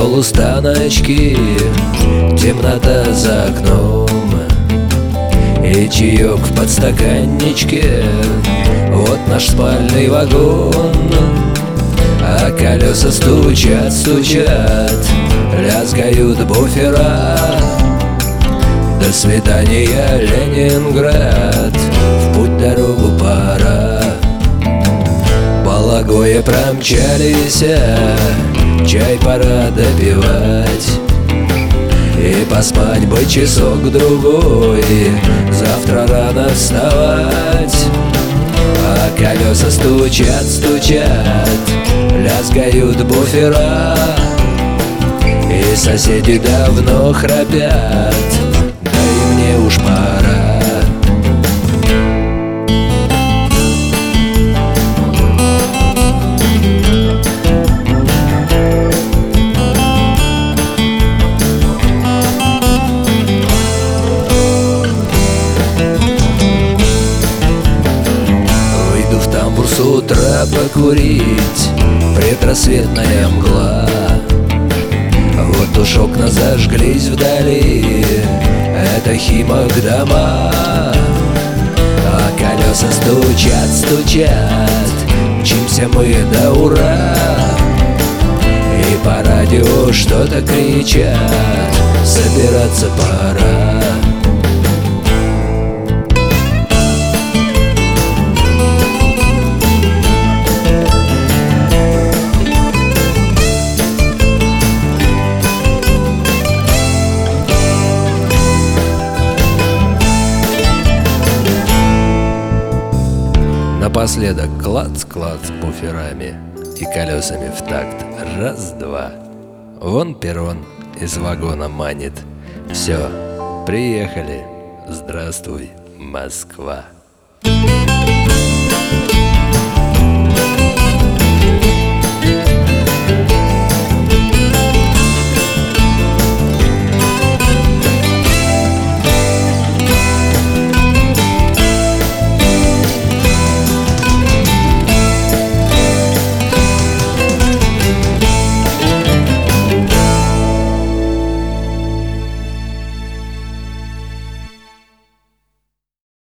полустаночки, темнота за окном и чаек в подстаканничке. Вот наш спальный вагон, а колеса стучат, стучат, лязгают буфера. До свидания, Ленинград, в путь дорогу пора. Балагое промчались, чай пора допивать. И поспать бы часок-другой, завтра рано вставать. А колеса стучат, стучат, лязгают буфера. И соседи давно храпят, да и мне уж пора. С утра покурить, предрассветная мгла. Вот уж окна зажглись вдали, это Химок дома. А колеса стучат, стучат, мчимся мы до ура. И по радио что-то кричат, собираться пора. Напоследок клац-клац буферами и колесами в такт. Раз-два. Вон перрон из вагона манит. Все, приехали. Здравствуй, Москва.